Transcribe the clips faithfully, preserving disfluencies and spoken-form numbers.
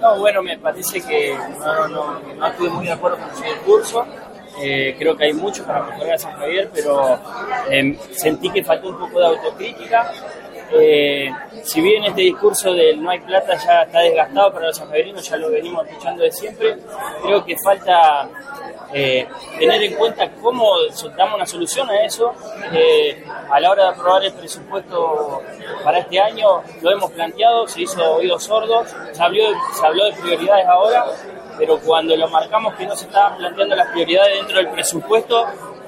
No, bueno, me parece que no, no, no estuve muy de acuerdo con su discurso. Eh, creo que hay mucho para mejorar a San Javier, pero eh, sentí que faltó un poco de autocrítica. Eh, si bien este discurso del no hay plata ya está desgastado para los sanjaverinos, ya lo venimos escuchando de siempre, creo que falta eh, tener en cuenta cómo damos una solución a eso. Eh, a la hora de aprobar el presupuesto para este año lo hemos planteado, se hizo oídos sordos, se habló, se habló de prioridades ahora, pero cuando lo marcamos que no se estaban planteando las prioridades dentro del presupuesto,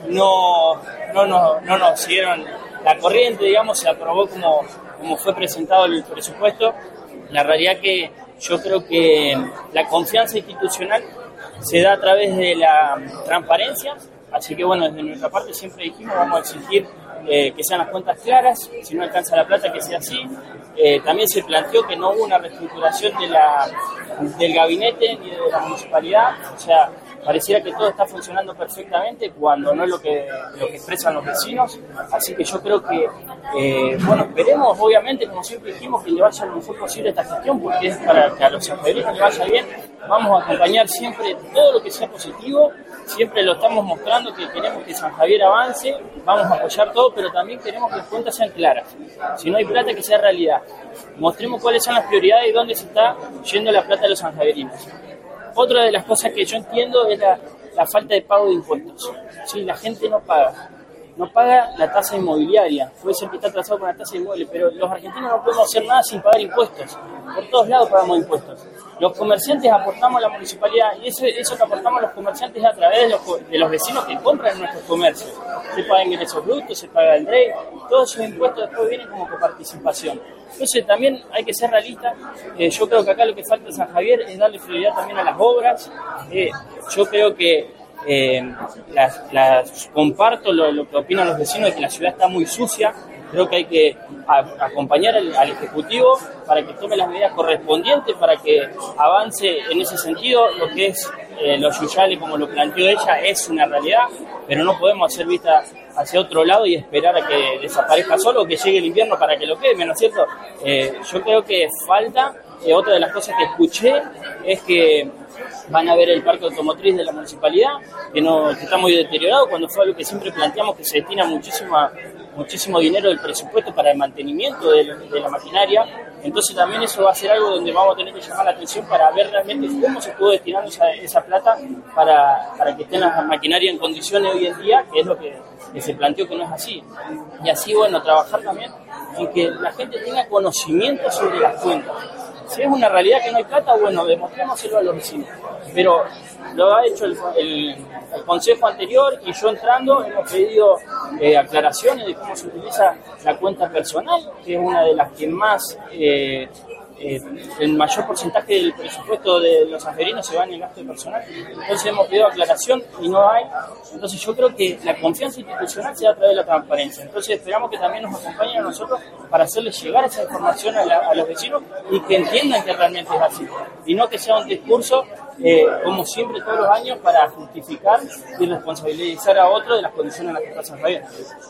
no, no, no, no nos siguieron la corriente, digamos, se aprobó como, como fue presentado el presupuesto. La realidad que yo creo que la confianza institucional se da a través de la transparencia, así que bueno, desde nuestra parte siempre dijimos vamos a exigir eh, que sean las cuentas claras, si no alcanza la plata que sea así. Eh, también se planteó que no hubo una reestructuración de la, del gabinete ni de la municipalidad, o sea, pareciera que todo está funcionando perfectamente cuando no es lo que, lo que expresan los vecinos, así que yo creo que, eh, bueno, esperemos obviamente, como siempre dijimos, que le vaya lo mejor posible esta gestión, porque es para que a los sanjaverinos le vaya bien. Vamos a acompañar siempre todo lo que sea positivo, siempre lo estamos mostrando que queremos que San Javier avance, vamos a apoyar todo, pero también queremos que las cuentas sean claras. Si no hay plata, que sea realidad. Mostremos cuáles son las prioridades y dónde se está yendo la plata de los sanjaverinos. Otra de las cosas que yo entiendo es la, la falta de pago de impuestos. Sí, la gente no paga. No paga la tasa inmobiliaria. Puede ser que está atrasado con la tasa inmobiliaria, pero los argentinos no podemos hacer nada sin pagar impuestos. Por todos lados pagamos impuestos. Los comerciantes aportamos a la municipalidad y eso, eso que aportamos a los comerciantes es a través de los, de los vecinos que compran en nuestros comercios. Se pagan ingresos brutos, se paga el D R E I, todos esos impuestos después vienen como coparticipación. Entonces también hay que ser realistas. Eh, yo creo que acá lo que falta en San Javier es darle prioridad también a las obras. Eh, yo creo que eh, las, las, comparto lo, lo que opinan los vecinos de que la ciudad está muy sucia. Creo que hay que a, acompañar al, al Ejecutivo para que tome las medidas correspondientes, para que avance en ese sentido. Lo que es eh, los Yuyales, como lo planteó ella, es una realidad, pero no podemos hacer vista hacia otro lado y esperar a que desaparezca solo o que llegue el invierno para que lo queme, ¿no es cierto? Eh, yo creo que falta, eh, otra de las cosas que escuché es que van a ver el parque automotriz de la municipalidad, que, no, que está muy deteriorado, cuando fue algo que siempre planteamos que se destina muchísima, muchísimo dinero del presupuesto para el mantenimiento de, de la maquinaria. Entonces también eso va a ser algo donde vamos a tener que llamar la atención para ver realmente cómo se puede destinar esa, esa plata para, para que estén las maquinarias en condiciones hoy en día, que es lo que, que se planteó que no es así. Y así, bueno, trabajar también en que la gente tenga conocimiento sobre las cuentas. Si es una realidad que no hay plata, bueno, demostrémoselo a los vecinos. Pero lo ha hecho el, el, el consejo anterior y yo entrando hemos pedido eh, aclaraciones de cómo se utiliza la cuenta personal, que es una de las que más, eh, eh, el mayor porcentaje del presupuesto de los sanjaverinos se va en el gasto de personal. Entonces hemos pedido aclaración y no hay. Entonces yo creo que la confianza institucional se da a través de la transparencia. Entonces esperamos que también nos acompañen a nosotros para hacerles llegar esa información a, la, a los vecinos y que entiendan que realmente es así. Y no que sea un discurso, eh, como siempre todos los años, para justificar y responsabilizar a otro de las condiciones en las que está San Javier.